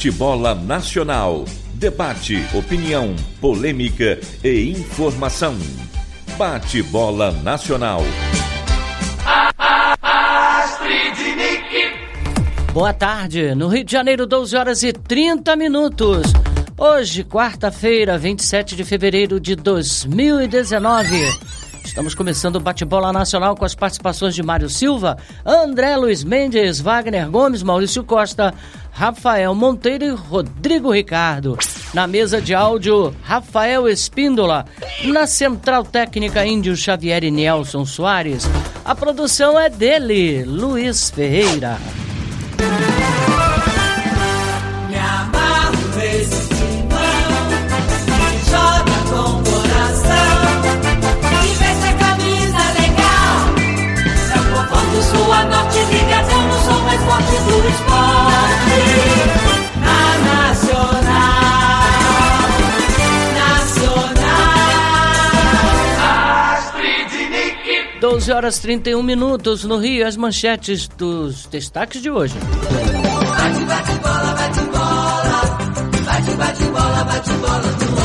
Bate-bola Nacional. Debate, opinião, polêmica e informação. Bate-bola Nacional. Boa tarde. No Rio de Janeiro, 12 horas e 30 minutos. Hoje, quarta-feira, 27 de fevereiro de 2019. Estamos começando o Bate-bola Nacional com as participações de Mário Silva, André Luiz Mendes, Wagner Gomes, Maurício Costa, Rafael Monteiro e Rodrigo Ricardo. Na mesa de áudio, Rafael Espíndola. Na central técnica, Índio Xavier e Nelson Soares. A produção é dele, Luiz Ferreira. Me amarro nesse timão, que joga com coração, que veste a camisa legal. É o povão do sul a norte, ligadão no som mais forte do esporte. Na Nacional, Astrid Nick. 12 horas 31 minutos no Rio, as manchetes dos destaques de hoje. Bate, bate, bola, bate, bola. Bate, bate, bola, bate, bola no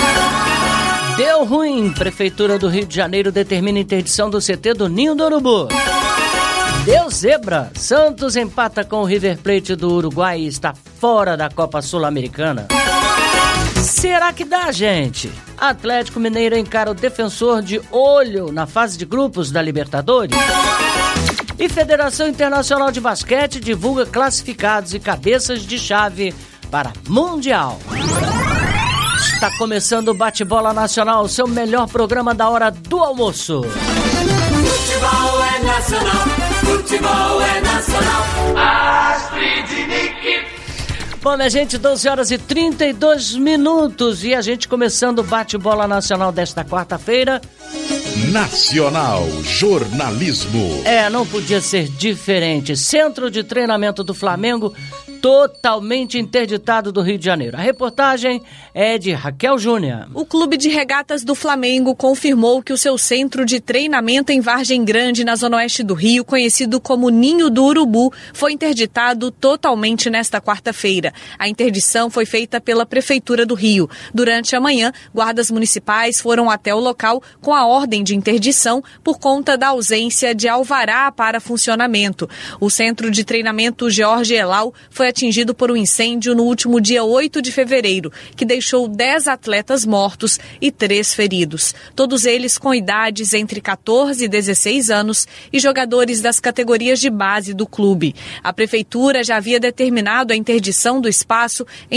ar. Deu ruim. Prefeitura do Rio de Janeiro determina interdição do CT do Ninho do Urubu. Deu zebra. Santos empata com o River Plate do Uruguai e está fora da Copa Sul-Americana. Será que dá, gente? Atlético Mineiro encara o Defensor de olho na fase de grupos da Libertadores. E Federação Internacional de Basquete divulga classificados e cabeças de chave para Mundial. Está começando o Bate-bola Nacional, seu melhor programa da hora do almoço. Futebol é nacional, futebol é nacional. Astrid Nick. Bom, minha gente, 12 horas e 32 minutos e a gente começando o Bate-bola Nacional desta quarta-feira. Nacional Jornalismo. Não podia ser diferente. Centro de treinamento do Flamengo totalmente interditado do Rio de Janeiro. A reportagem é de Raquel Júnior. O Clube de Regatas do Flamengo confirmou que o seu centro de treinamento em Vargem Grande, na zona oeste do Rio, conhecido como Ninho do Urubu, foi interditado totalmente nesta quarta-feira. A interdição foi feita pela Prefeitura do Rio. Durante a manhã, guardas municipais foram até o local com a ordem de interdição por conta da ausência de alvará para funcionamento. O centro de treinamento Jorge Elal foi atingido por um incêndio no último dia 8 de fevereiro, que deixou 10 atletas mortos e 3 feridos. Todos eles com idades entre 14 e 16 anos e jogadores das categorias de base do clube. A Prefeitura já havia determinado a interdição do espaço em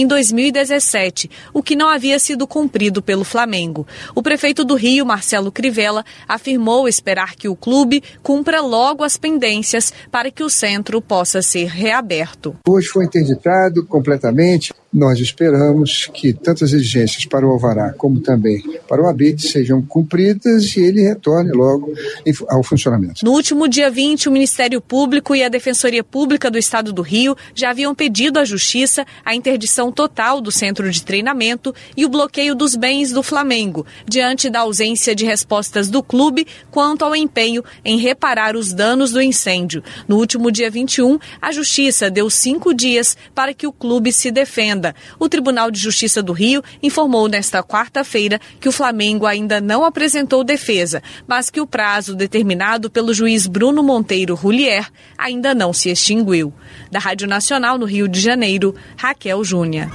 2017, o que não havia sido cumprido pelo Flamengo. O prefeito do Rio, Marcelo Crivella, afirmou esperar que o clube cumpra logo as pendências para que o centro possa ser reaberto. Hoje foi interditado completamente. Nós esperamos que tanto as exigências para o alvará como também para o ABIT sejam cumpridas e ele retorne logo ao funcionamento. No último dia 20, o Ministério Público e a Defensoria Pública do Estado do Rio já haviam pedido à Justiça a interdição total do centro de treinamento e o bloqueio dos bens do Flamengo, diante da ausência de respostas do clube quanto ao empenho em reparar os danos do incêndio. No último dia 21, a Justiça deu 5 dias para que o clube se defenda. O Tribunal de Justiça do Rio informou nesta quarta-feira que o Flamengo ainda não apresentou defesa, mas que o prazo determinado pelo juiz Bruno Monteiro Rullier ainda não se extinguiu. Da Rádio Nacional no Rio de Janeiro, Raquel Júnior.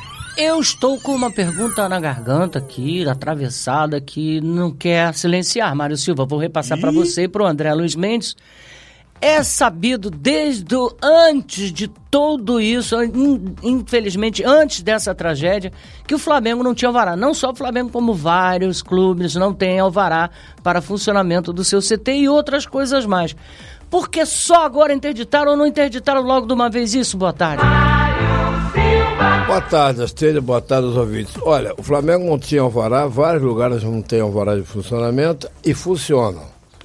Eu estou com uma pergunta na garganta aqui, atravessada, que não quer silenciar, Mário Silva. Vou repassar para você e para o André Luiz Mendes. É sabido desde antes de tudo isso, infelizmente antes dessa tragédia, que o Flamengo não tinha alvará. Não só o Flamengo, como vários clubes não têm alvará para funcionamento do seu CT e outras coisas mais. Por que só agora interditaram ou não interditaram logo de uma vez isso? Boa tarde. Boa tarde, Astrid, boa tarde aos ouvintes. Olha, o Flamengo não tinha alvará, vários lugares não têm alvará de funcionamento e funcionam.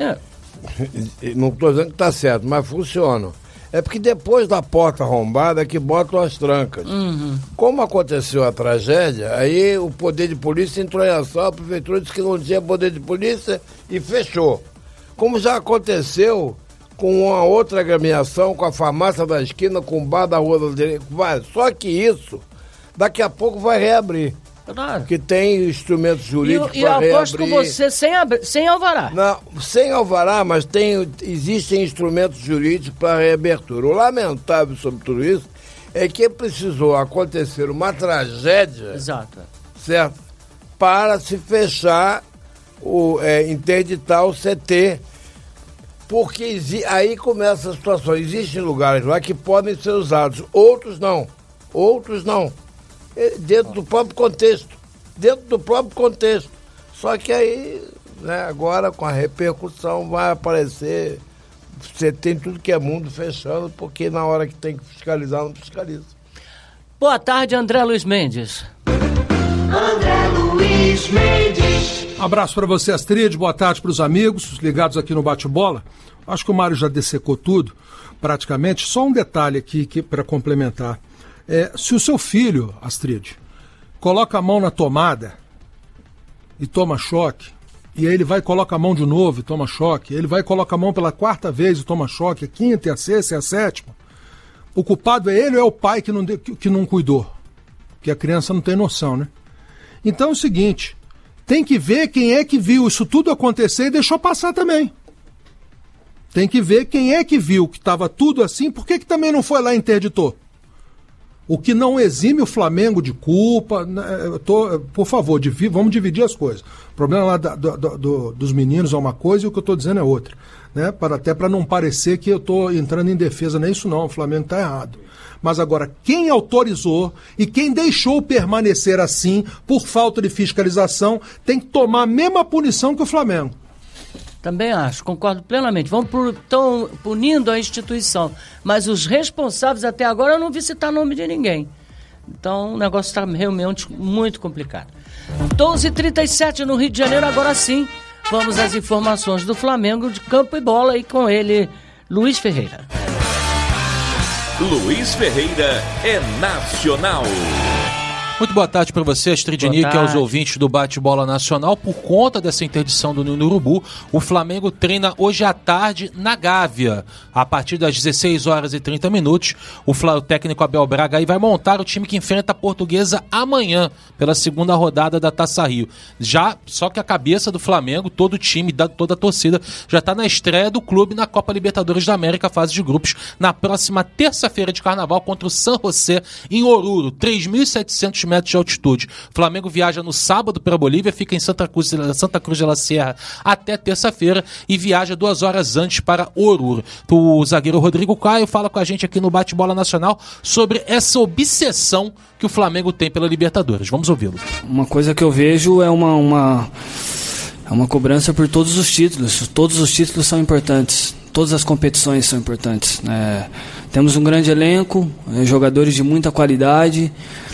Não estou dizendo que está certo, mas funcionam. É porque depois da porta arrombada é que botam as trancas. Como aconteceu a tragédia, aí o poder de polícia entrou em ação, a prefeitura disse que não tinha poder de polícia e fechou. Como já aconteceu com uma outra agremiação, com a farmácia da esquina, com o bar da rua da direita. Só que isso, daqui a pouco vai reabrir. Claro. Que tem instrumentos jurídicos para reabrir. E eu aposto com você sem alvará. Não, sem alvará, mas existem instrumentos jurídicos para reabertura. O lamentável sobre tudo isso é que precisou acontecer uma tragédia. Exato. Certo? Para se fechar, interditar o CT. Porque aí começa a situação. Existem lugares lá que podem ser usados, outros não. Dentro do próprio contexto. Só que aí, né, agora com a repercussão vai aparecer, você tem tudo que é mundo fechando, porque na hora que tem que fiscalizar, não fiscaliza. Boa tarde, André Luiz Mendes. Abraço para você, Astrid, boa tarde para os amigos ligados aqui no Bate-Bola. Acho que o Mário já dessecou tudo, praticamente. Só um detalhe aqui para complementar. Se o seu filho, Astrid, coloca a mão na tomada e toma choque, e aí ele vai e coloca a mão de novo e toma choque, ele vai e coloca a mão pela 4ª vez e toma choque, a 5ª, a 6ª e a 7ª, o culpado é ele ou é o pai que não cuidou? Que a criança não tem noção, né? Então é o seguinte, tem que ver quem é que viu isso tudo acontecer e deixou passar também. Tem que ver quem é que viu que estava tudo assim, por que também não foi lá e interditou? O que não exime o Flamengo de culpa, por favor, vamos dividir as coisas. O problema lá dos meninos é uma coisa e o que eu estou dizendo é outra. Né? Até para não parecer que eu estou entrando em defesa, nem isso não, o Flamengo está errado. Mas agora, quem autorizou e quem deixou permanecer assim, por falta de fiscalização, tem que tomar a mesma punição que o Flamengo. Também acho, concordo plenamente. Estão punindo a instituição, mas os responsáveis até agora eu não vi citar nome de ninguém. Então o negócio está realmente muito complicado. 12h37 no Rio de Janeiro, agora sim. Vamos às informações do Flamengo de campo e bola e com ele, Luiz Ferreira. Luiz Ferreira é nacional. Muito boa tarde para você, Astridnic, e aos ouvintes do Bate-Bola Nacional. Por conta dessa interdição do Ninho do Urubu, o Flamengo treina hoje à tarde na Gávea. A partir das 16h30, o técnico Abel Braga aí vai montar o time que enfrenta a Portuguesa amanhã, pela segunda rodada da Taça Rio. Só que a cabeça do Flamengo, todo o time, toda a torcida, já está na estreia do clube na Copa Libertadores da América, fase de grupos, na próxima terça-feira de carnaval contra o San José, em Oruro, 3.700 metros de altitude. O Flamengo viaja no sábado para a Bolívia, fica em Santa Cruz de la Sierra até terça-feira e viaja 2 horas antes para Oruro. O zagueiro Rodrigo Caio fala com a gente aqui no Bate-Bola Nacional sobre essa obsessão que o Flamengo tem pela Libertadores. Vamos ouvi-lo. Uma coisa que eu vejo é uma cobrança por todos os títulos. Todos os títulos são importantes. Todas as competições são importantes. Temos um grande elenco, jogadores de muita qualidade.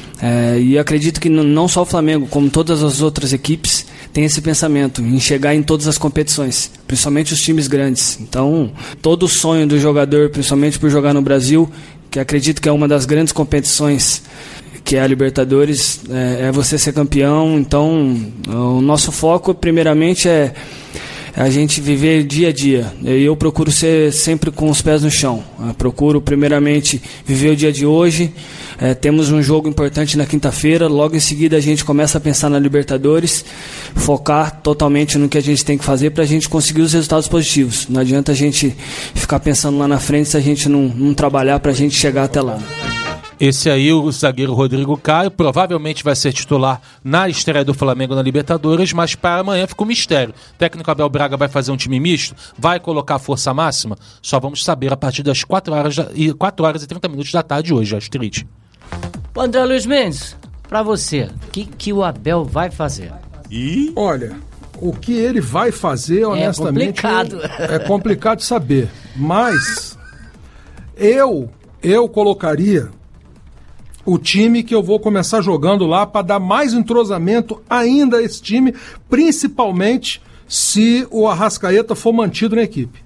E acredito que não só o Flamengo, como todas as outras equipes, tem esse pensamento em chegar em todas as competições, principalmente os times grandes. Então, todo o sonho do jogador, principalmente por jogar no Brasil, que acredito que é uma das grandes competições, que é a Libertadores, é você ser campeão. Então, o nosso foco, primeiramente, é a gente viver dia a dia. Eu procuro ser sempre com os pés no chão. Procuro, primeiramente, viver o dia de hoje. Temos um jogo importante na quinta-feira. Logo em seguida, a gente começa a pensar na Libertadores. Focar totalmente no que a gente tem que fazer para a gente conseguir os resultados positivos. Não adianta a gente ficar pensando lá na frente se a gente não trabalhar para a gente chegar até lá. Esse aí, o zagueiro Rodrigo Caio, provavelmente vai ser titular na estreia do Flamengo na Libertadores, mas para amanhã fica um mistério. O técnico Abel Braga vai fazer um time misto? Vai colocar a força máxima? Só vamos saber a partir das 4 horas e 30 minutos da tarde hoje, Astrid. André Luiz Mendes, para você, o que o Abel vai fazer? Olha, o que ele vai fazer, honestamente, é complicado saber. Mas eu colocaria o time que eu vou começar jogando lá para dar mais entrosamento ainda a esse time, principalmente se o Arrascaeta for mantido na equipe.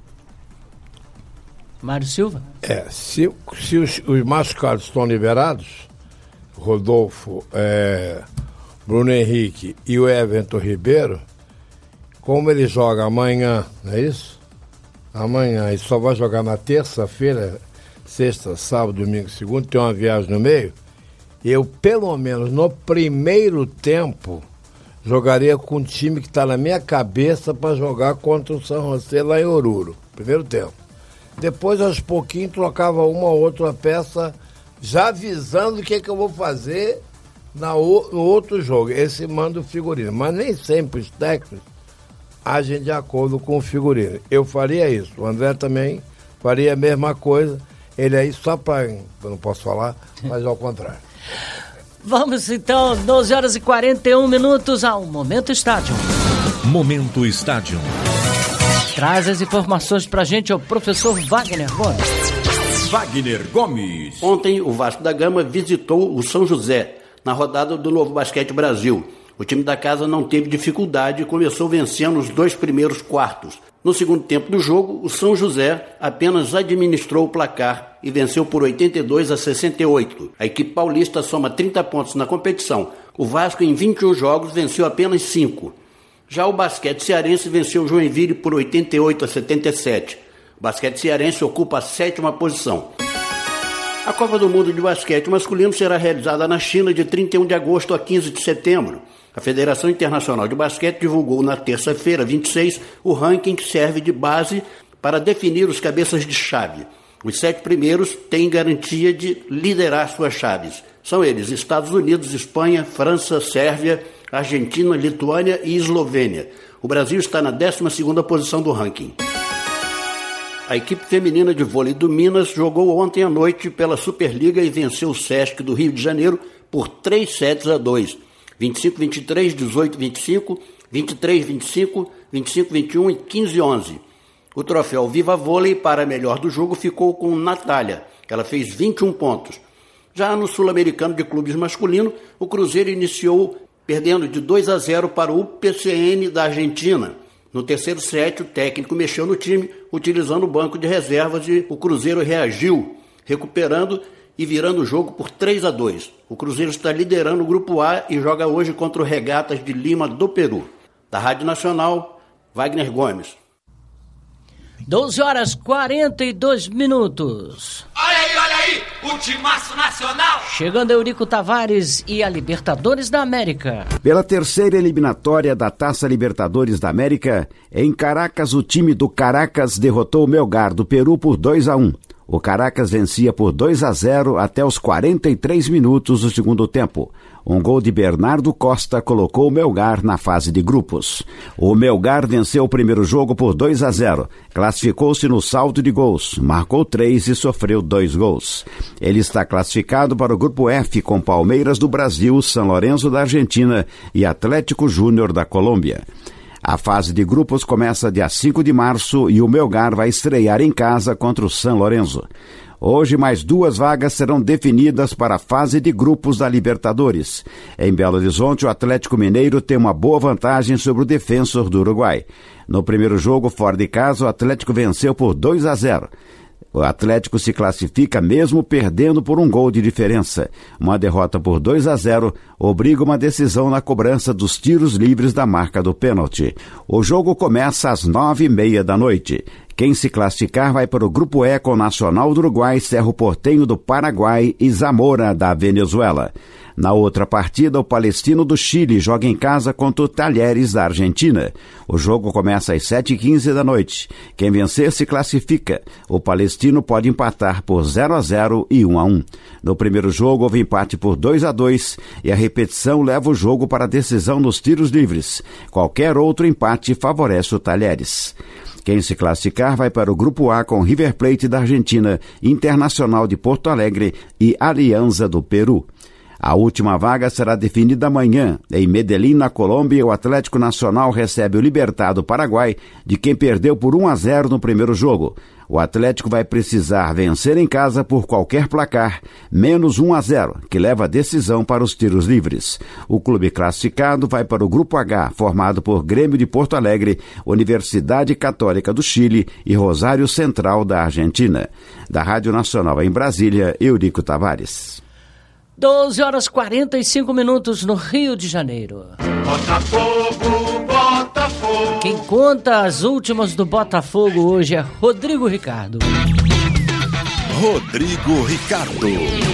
Mário Silva? Se os machucados estão liberados, Rodolfo, Bruno Henrique e o Everton Ribeiro, como ele joga amanhã, não é isso? Amanhã. E só vai jogar na terça-feira, sexta, sábado, domingo, segunda, tem uma viagem no meio. Eu, pelo menos, no primeiro tempo, jogaria com um time que está na minha cabeça para jogar contra o São José lá em Oruro. Primeiro tempo. Depois, aos pouquinhos, trocava uma ou outra peça, já avisando o que eu vou fazer no outro jogo. Esse manda o figurino. Mas nem sempre os técnicos agem de acordo com o figurino. Eu faria isso. O André também faria a mesma coisa. Ele aí só para... Eu não posso falar, mas ao contrário. Vamos então, 12 horas e 41 minutos ao Momento Estádio. Momento Estádio. Traz as informações pra gente o professor Wagner Gomes. Wagner Gomes. Ontem o Vasco da Gama visitou o São José na rodada do Novo Basquete Brasil. O time da casa não teve dificuldade e começou vencendo os 2 primeiros quartos. No segundo tempo do jogo, o São José apenas administrou o placar e venceu por 82-68. A equipe paulista soma 30 pontos na competição. O Vasco, em 21 jogos, venceu apenas 5. Já o basquete cearense venceu o Joinville por 88-77. O basquete cearense ocupa a 7ª posição. A Copa do Mundo de Basquete Masculino será realizada na China de 31 de agosto a 15 de setembro. A Federação Internacional de Basquete divulgou na terça-feira, 26, o ranking que serve de base para definir os cabeças de chave. Os 7 primeiros têm garantia de liderar suas chaves. São eles Estados Unidos, Espanha, França, Sérvia, Argentina, Lituânia e Eslovênia. O Brasil está na 12ª posição do ranking. A equipe feminina de vôlei do Minas jogou ontem à noite pela Superliga e venceu o Sesc do Rio de Janeiro por 3-2. 25-23, 18-25, 23-25, 25-21 e 15-11. O troféu Viva Vôlei para melhor do jogo ficou com Natália. Ela fez 21 pontos. Já no Sul-Americano de Clubes Masculino, o Cruzeiro iniciou perdendo de 2-0 para o UPCN da Argentina. No terceiro set, o técnico mexeu no time, utilizando o banco de reservas e o Cruzeiro reagiu, recuperando e virando o jogo por 3-2. O Cruzeiro está liderando o Grupo A e joga hoje contra o Regatas de Lima do Peru. Da Rádio Nacional, Wagner Gomes. 12 horas e 42 minutos. Olha aí, o timaço nacional. Chegando Eurico Tavares e a Libertadores da América. Pela terceira eliminatória da Taça Libertadores da América, em Caracas, o time do Caracas derrotou o Melgar do Peru por 2-1. O Caracas vencia por 2-0 até os 43 minutos do segundo tempo. Um gol de Bernardo Costa colocou o Melgar na fase de grupos. O Melgar venceu o primeiro jogo por 2-0. Classificou-se no saldo de gols, marcou 3 e sofreu 2 gols. Ele está classificado para o Grupo F com Palmeiras do Brasil, São Lourenço da Argentina e Atlético Júnior da Colômbia. A fase de grupos começa dia 5 de março e o Melgar vai estrear em casa contra o São Lourenço. Hoje, mais 2 vagas serão definidas para a fase de grupos da Libertadores. Em Belo Horizonte, o Atlético Mineiro tem uma boa vantagem sobre o Defensor do Uruguai. No primeiro jogo, fora de casa, o Atlético venceu por 2-0. O Atlético se classifica mesmo perdendo por um gol de diferença. Uma derrota por 2-0 obriga uma decisão na cobrança dos tiros livres da marca do pênalti. O jogo começa às 9h30 da noite. Quem se classificar vai para o Grupo E com Nacional do Uruguai, Cerro Porteño do Paraguai e Zamora da Venezuela. Na outra partida, o Palestino do Chile joga em casa contra o Talheres da Argentina. O jogo começa às 7h15 da noite. Quem vencer se classifica. O Palestino pode empatar por 0-0 e 1-1. No primeiro jogo, houve empate por 2-2 e a repetição leva o jogo para a decisão nos tiros livres. Qualquer outro empate favorece o Talheres. Quem se classificar vai para o Grupo A com River Plate da Argentina, Internacional de Porto Alegre e Alianza do Peru. A última vaga será definida amanhã. Em Medellín, na Colômbia, o Atlético Nacional recebe o Libertad do Paraguai, de quem perdeu por 1-0 no primeiro jogo. O Atlético vai precisar vencer em casa por qualquer placar, menos 1-0, que leva a decisão para os tiros livres. O clube classificado vai para o Grupo H, formado por Grêmio de Porto Alegre, Universidade Católica do Chile e Rosário Central da Argentina. Da Rádio Nacional em Brasília, Eurico Tavares. 12 horas e 45 minutos no Rio de Janeiro. Botafogo, Botafogo. Quem conta as últimas do Botafogo hoje é Rodrigo Ricardo. Rodrigo Ricardo.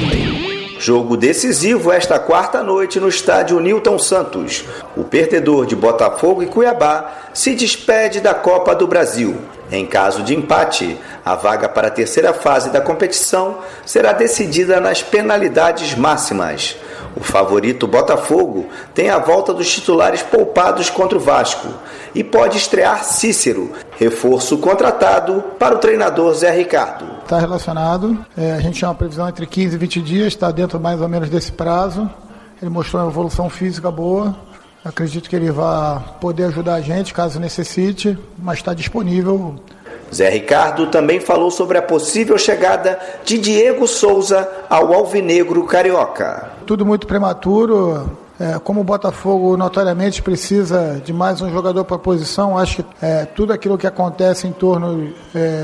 Jogo decisivo esta quarta noite no estádio Newton Santos. O perdedor de Botafogo e Cuiabá se despede da Copa do Brasil. Em caso de empate, a vaga para a terceira fase da competição será decidida nas penalidades máximas. O favorito Botafogo tem a volta dos titulares poupados contra o Vasco e pode estrear Cícero, reforço contratado para o treinador Zé Ricardo. Está relacionado, a gente tinha uma previsão entre 15 e 20 dias, está dentro mais ou menos desse prazo. Ele mostrou uma evolução física boa, acredito que ele vai poder ajudar a gente caso necessite, mas está disponível. Zé Ricardo também falou sobre a possível chegada de Diego Souza ao Alvinegro Carioca. Tudo muito prematuro, como o Botafogo notoriamente precisa de mais um jogador para a posição, acho que tudo aquilo que acontece em torno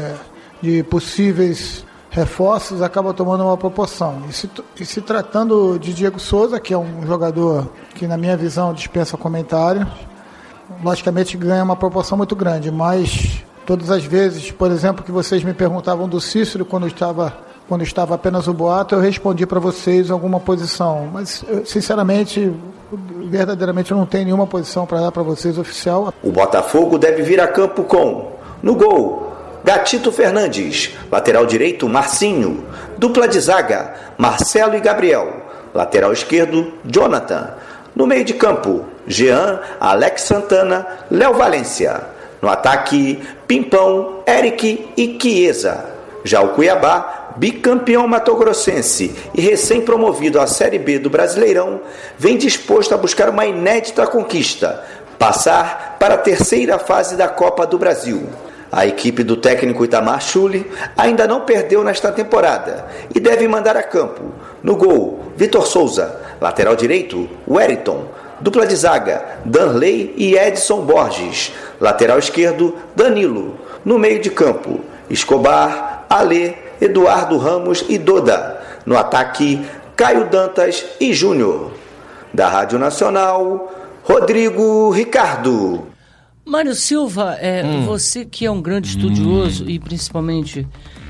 de possíveis reforços acaba tomando uma proporção. E se tratando de Diego Souza, que é um jogador que na minha visão dispensa comentários, logicamente ganha uma proporção muito grande, mas todas as vezes, por exemplo, que vocês me perguntavam do Cícero quando estava apenas o boato, eu respondi para vocês alguma posição. Mas, sinceramente, verdadeiramente eu não tenho nenhuma posição para dar para vocês oficial. O Botafogo deve vir a campo com, no gol, Gatito Fernandes, lateral direito, Marcinho, dupla de zaga, Marcelo e Gabriel, lateral esquerdo, Jonathan, no meio de campo, Jean, Alex Santana, Léo Valência. No ataque, Pimpão, Eric e Chiesa. Já o Cuiabá, bicampeão matogrossense e recém-promovido à Série B do Brasileirão, vem disposto a buscar uma inédita conquista, passar para a terceira fase da Copa do Brasil. A equipe do técnico Itamar Schulli ainda não perdeu nesta temporada e deve mandar a campo. No gol, Vitor Souza, lateral direito, Wellington, dupla de zaga, Danley e Edson Borges. Lateral esquerdo, Danilo. No meio de campo, Escobar, Alê, Eduardo Ramos e Doda. No ataque, Caio Dantas e Júnior. Da Rádio Nacional, Rodrigo Ricardo. Mário Silva, você que é um grande estudioso e principalmente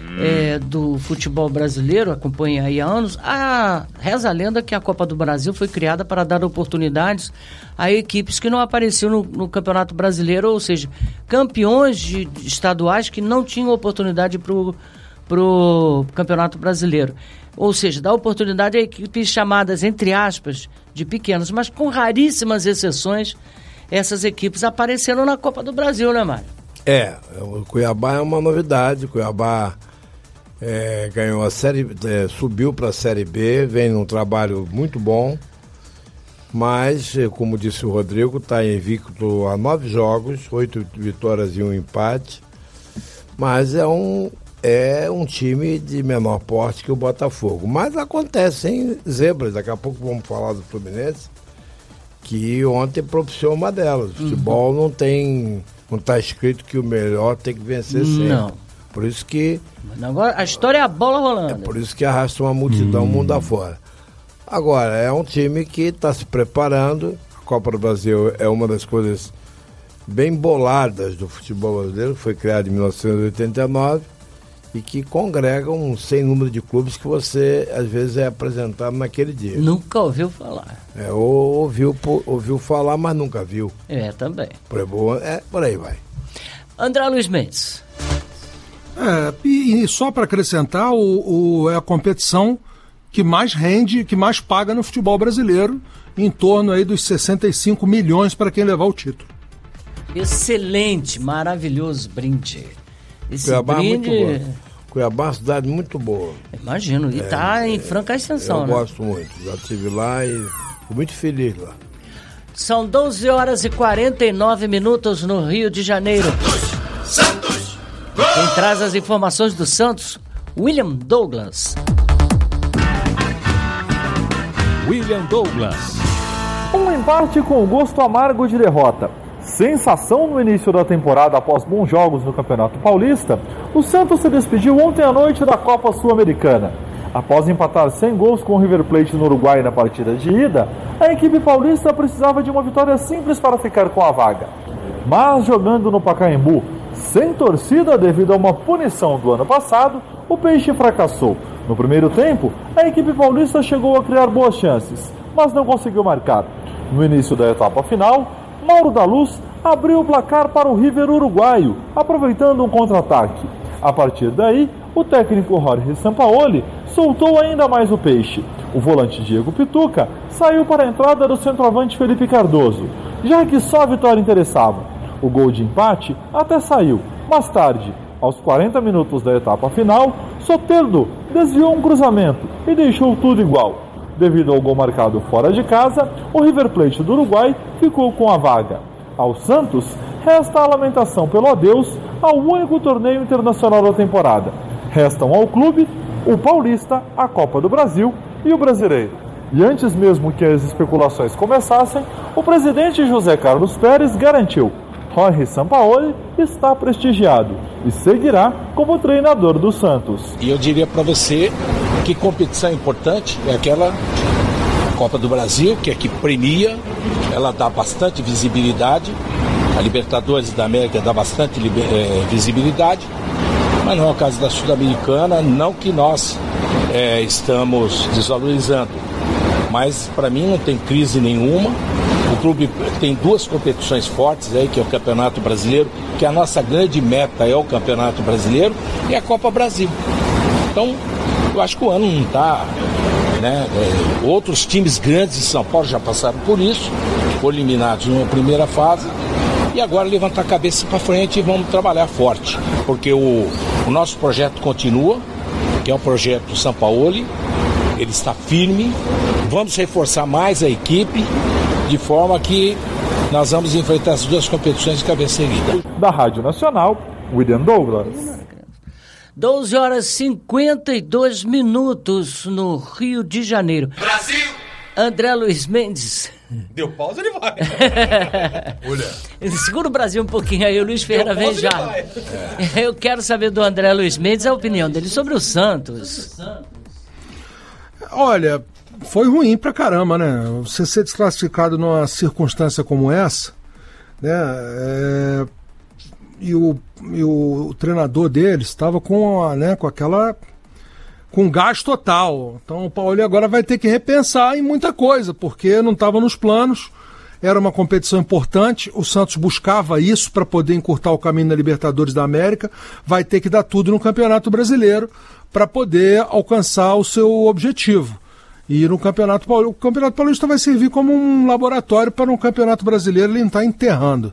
do futebol brasileiro, acompanha aí há anos, reza a lenda que a Copa do Brasil foi criada para dar oportunidades a equipes que não apareciam no Campeonato Brasileiro, ou seja, campeões estaduais que não tinham oportunidade para o Campeonato Brasileiro. Ou seja, dá oportunidade a equipes chamadas, entre aspas, de pequenas, mas com raríssimas exceções, essas equipes apareceram na Copa do Brasil, né, Mário? O Cuiabá é uma novidade. O Cuiabá ganhou a série, subiu para a Série B, vem num trabalho muito bom, mas, como disse o Rodrigo, está invicto a 9 jogos, 8 vitórias e 1 empate, mas é um time de menor porte que o Botafogo. Mas acontecem zebras, daqui a pouco vamos falar do Fluminense, que ontem propiciou uma delas. O futebol não está escrito que o melhor tem que vencer sempre. Não. Por isso que... Agora a história é a bola rolando. É por isso que arrasta uma multidão mundo afora. Agora, é um time que está se preparando. A Copa do Brasil é uma das coisas bem boladas do futebol brasileiro, que foi criada em 1989 e que congrega um sem número de clubes que você, às vezes, é apresentado naquele dia. Nunca ouviu falar. Ouviu falar, mas nunca viu. Também. Por aí vai. André Luiz Mendes. E só para acrescentar, é a competição que mais rende, que mais paga no futebol brasileiro, em torno aí dos 65 milhões para quem levar o título. Excelente, maravilhoso brinde. Esse Cuiabá brinde... é muito bom. Cuiabá é uma cidade muito boa. Imagino, e está em franca extensão, Eu gosto muito, já estive lá e fui muito feliz lá. São 12 horas e 49 minutos no Rio de Janeiro. Santos! Quem traz as informações do Santos, William Douglas. William Douglas. Um empate com gosto amargo de derrota. Sensação no início da temporada após bons jogos no Campeonato Paulista, o Santos se despediu ontem à noite da Copa Sul-Americana. Após empatar 100 gols com o River Plate no Uruguai na partida de ida, a equipe paulista precisava de uma vitória simples para ficar com a vaga. Mas jogando no Pacaembu, sem torcida devido a uma punição do ano passado, o Peixe fracassou. No primeiro tempo, a equipe paulista chegou a criar boas chances, mas não conseguiu marcar. No início da etapa final, Mauro da Luz abriu o placar para o River uruguaio, aproveitando um contra-ataque. A partir daí, o técnico Jorge Sampaoli soltou ainda mais o Peixe. O volante Diego Pituca saiu para a entrada do centroavante Felipe Cardoso, já que só a vitória interessava. O gol de empate até saiu. Mais tarde, aos 40 minutos da etapa final, Soteldo desviou um cruzamento e deixou tudo igual. Devido ao gol marcado fora de casa, o River Plate do Uruguai ficou com a vaga. Ao Santos, resta a lamentação pelo adeus ao único torneio internacional da temporada. Restam ao clube o Paulista, a Copa do Brasil e o Brasileiro. E antes mesmo que as especulações começassem, o presidente José Carlos Pérez garantiu: Jorge Sampaoli está prestigiado e seguirá como treinador do Santos. E eu diria para você que competição importante é aquela Copa do Brasil, que é que premia, ela dá bastante visibilidade, a Libertadores da América dá bastante visibilidade, mas não é o caso da Sul-Americana, não que nós estamos desvalorizando, mas para mim não tem crise nenhuma. O clube tem duas competições fortes aí, que é o Campeonato Brasileiro, que a nossa grande meta é o Campeonato Brasileiro, e a Copa Brasil. Então, eu acho que o ano não está, né? Outros times grandes de São Paulo já passaram por isso, foram eliminados numa primeira fase, e agora levantar a cabeça para frente e vamos trabalhar forte, porque o nosso projeto continua, que é o projeto Sampaoli, ele está firme, vamos reforçar mais a equipe, de forma que nós vamos enfrentar as duas competições de cabeça erguida. Da Rádio Nacional, William Douglas. 12 horas e 52 minutos no Rio de Janeiro. Brasil! André Luiz Mendes. Deu pausa, ele vai. Olha. Segura o Brasil um pouquinho aí, o Luiz Ferreira vem já. Eu quero saber do André Luiz Mendes a opinião dele sobre o Santos. Olha, foi ruim pra caramba, né? Você ser desclassificado numa circunstância como essa, né? E o treinador deles estava com gás total. Então o Paulo agora vai ter que repensar em muita coisa, porque não estava nos planos. Era uma competição importante, o Santos buscava isso para poder encurtar o caminho na Libertadores da América, vai ter que dar tudo no Campeonato Brasileiro para poder alcançar o seu objetivo. E no Campeonato Paulista, o Campeonato Paulista vai servir como um laboratório para um Campeonato Brasileiro ele estar enterrando.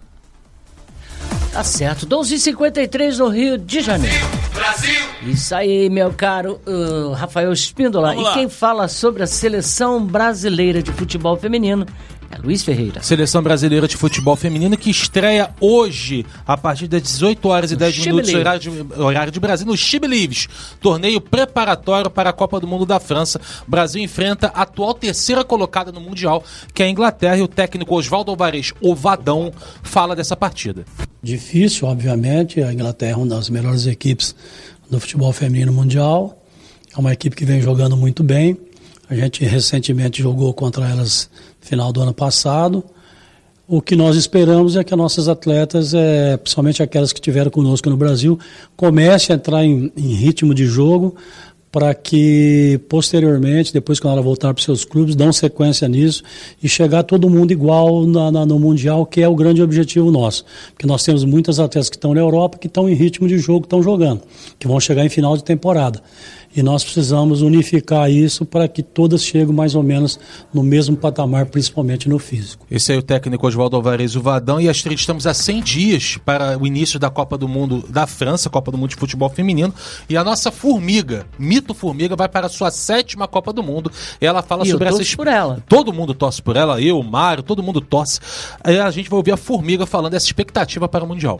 Tá certo, 12h53 no Rio de Janeiro. Brasil! Isso aí, meu caro Rafael Espíndola. E quem fala sobre a Seleção Brasileira de Futebol Feminino é Luiz Ferreira. Seleção Brasileira de Futebol Feminino que estreia hoje, a partir das 18 horas e 10 minutos, horário de Brasília, no She Believes, torneio preparatório para a Copa do Mundo da França. O Brasil enfrenta a atual terceira colocada no Mundial, que é a Inglaterra, e o técnico Oswaldo Alvarez, o Vadão, fala dessa partida. Difícil, obviamente, a Inglaterra é uma das melhores equipes do futebol feminino mundial, é uma equipe que vem jogando muito bem. A gente recentemente jogou contra elas no final do ano passado. O que nós esperamos é que as nossas atletas, principalmente aquelas que estiveram conosco no Brasil, comecem a entrar em ritmo de jogo, para que posteriormente, depois que ela voltar para os seus clubes, dão sequência nisso e chegar todo mundo igual no Mundial, que é o grande objetivo nosso. Porque nós temos muitas atletas que estão na Europa, que estão em ritmo de jogo, que estão jogando, que vão chegar em final de temporada. E nós precisamos unificar isso para que todas cheguem mais ou menos no mesmo patamar, principalmente no físico. Esse aí é o técnico Oswaldo Alvarez, o Vadão, e Astrid, estamos a 100 dias para o início da Copa do Mundo da França, Copa do Mundo de Futebol Feminino, e a nossa Formiga, Mito Formiga, vai para a sua 7ª Copa do Mundo. Ela fala sobre essa... por ela. Todo mundo torce por ela, eu, o Mário, todo mundo torce. Aí a gente vai ouvir a Formiga falando dessa expectativa para o Mundial.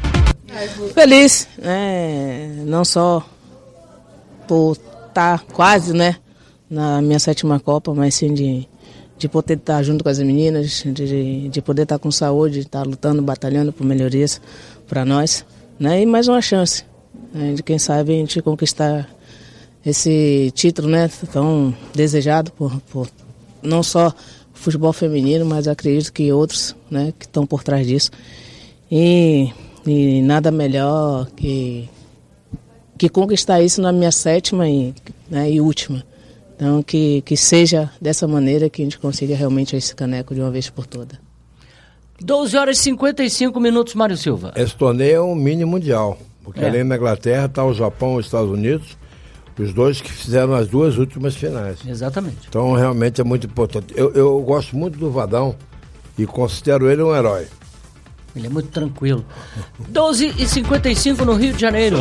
Feliz, não só por estar quase, na minha 7ª Copa, mas sim de poder estar junto com as meninas, de poder estar com saúde, estar lutando, batalhando por melhorias para nós, e mais uma chance, de quem sabe a gente conquistar esse título, tão desejado por não só o futebol feminino, mas acredito que outros, que estão por trás disso. E nada melhor que conquistar isso na minha 7ª e última. Então, que seja dessa maneira que a gente consiga realmente esse caneco de uma vez por toda. 12 horas e 55 minutos, Mário Silva. Esse torneio é um mini mundial, porque além da Inglaterra está o Japão e os Estados Unidos, os dois que fizeram as 2 últimas finais. Exatamente. Então, realmente é muito importante. Eu gosto muito do Vadão e considero ele um herói. Ele é muito tranquilo. 12h55 no Rio de Janeiro.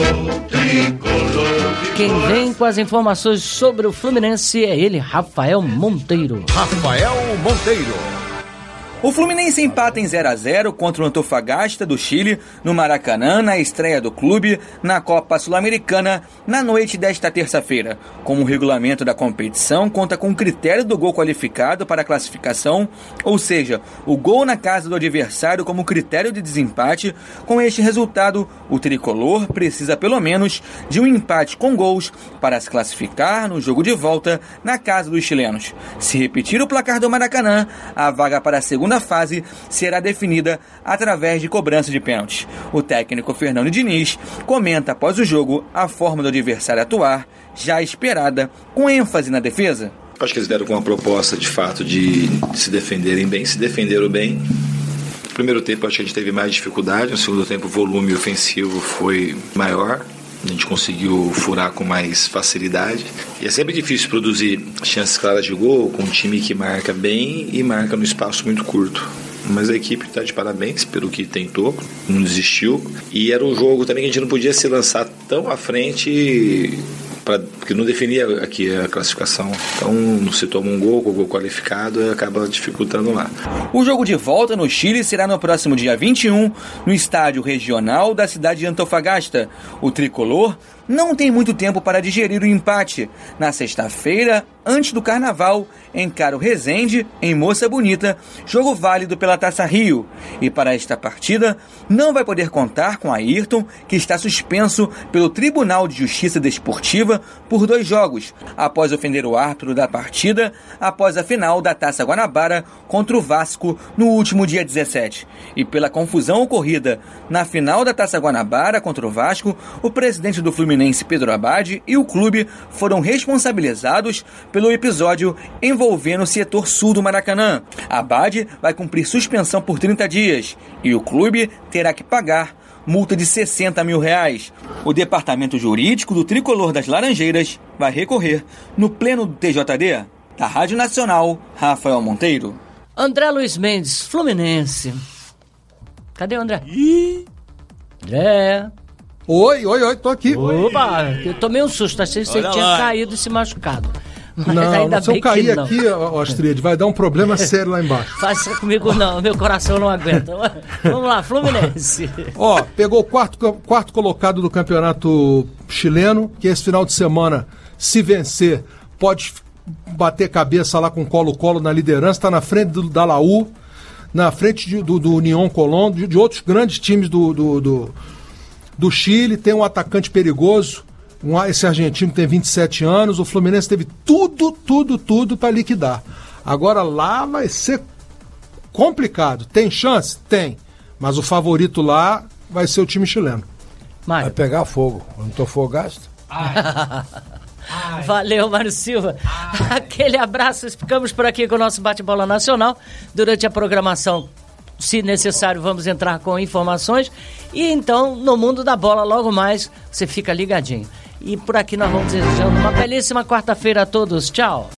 Quem vem com as informações sobre o Fluminense é ele, Rafael Monteiro. Rafael Monteiro. O Fluminense empata em 0-0 contra o Antofagasta do Chile, no Maracanã, na estreia do clube na Copa Sul-Americana, na noite desta terça-feira. Como o regulamento da competição conta com o critério do gol qualificado para a classificação, ou seja, o gol na casa do adversário como critério de desempate, com este resultado, o tricolor precisa pelo menos de um empate com gols para se classificar no jogo de volta na casa dos chilenos. Se repetir o placar do Maracanã, a vaga para a segunda fase será definida através de cobrança de pênaltis. O técnico Fernando Diniz comenta após o jogo a forma do adversário atuar, já esperada, com ênfase na defesa. Acho que eles vieram com uma proposta de fato de se defenderem bem, se defenderam bem. No primeiro tempo acho que a gente teve mais dificuldade, no segundo tempo o volume ofensivo foi maior. A gente conseguiu furar com mais facilidade. E é sempre difícil produzir chances claras de gol com um time que marca bem e marca no espaço muito curto. Mas a equipe está de parabéns pelo que tentou, não desistiu. E era um jogo também que a gente não podia se lançar tão à frente, porque não definia aqui a classificação. Então, se toma um gol com o gol qualificado, acaba dificultando lá. O jogo de volta no Chile será no próximo dia 21, no estádio regional da cidade de Antofagasta. O tricolor não tem muito tempo para digerir o empate. Na sexta-feira, antes do Carnaval, encara o Resende, em Moça Bonita, jogo válido pela Taça Rio. E para esta partida, não vai poder contar com Ayrton, que está suspenso pelo Tribunal de Justiça Desportiva por 2 jogos, após ofender o árbitro da partida, após a final da Taça Guanabara contra o Vasco no último dia 17. E pela confusão ocorrida na final da Taça Guanabara contra o Vasco, o presidente do Fluminense, Pedro Abad, e o clube foram responsabilizados pelo episódio envolvendo o setor sul do Maracanã. Abad vai cumprir suspensão por 30 dias e o clube terá que pagar multa de R$60 mil. O departamento jurídico do Tricolor das Laranjeiras vai recorrer no pleno do TJD. Da Rádio Nacional, Rafael Monteiro. André Luiz Mendes, Fluminense. Cadê o André? André. Oi, tô aqui. Opa, eu tomei um susto, achei que você tinha caído e se machucado. Mas não, se eu cair aqui, Astrid, vai dar um problema sério lá embaixo. Faça comigo não, meu coração não aguenta. Vamos lá, Fluminense. Pegou o quarto colocado do campeonato chileno, que esse final de semana, se vencer, pode bater cabeça lá com Colo-Colo na liderança, está na frente da Laú, na frente do União Colón, de outros grandes times do Chile. Tem um atacante perigoso, esse argentino tem 27 anos, o Fluminense teve tudo para liquidar. Agora lá vai ser complicado. Tem chance? Tem. Mas o favorito lá vai ser o time chileno. Vai pegar fogo. Antofagasta. Valeu, Mário Silva. Aquele abraço. Ficamos por aqui com o nosso bate-bola nacional. Durante a programação, se necessário, vamos entrar com informações. E então, no mundo da bola, logo mais, você fica ligadinho. E por aqui nós vamos desejando uma belíssima quarta-feira a todos. Tchau.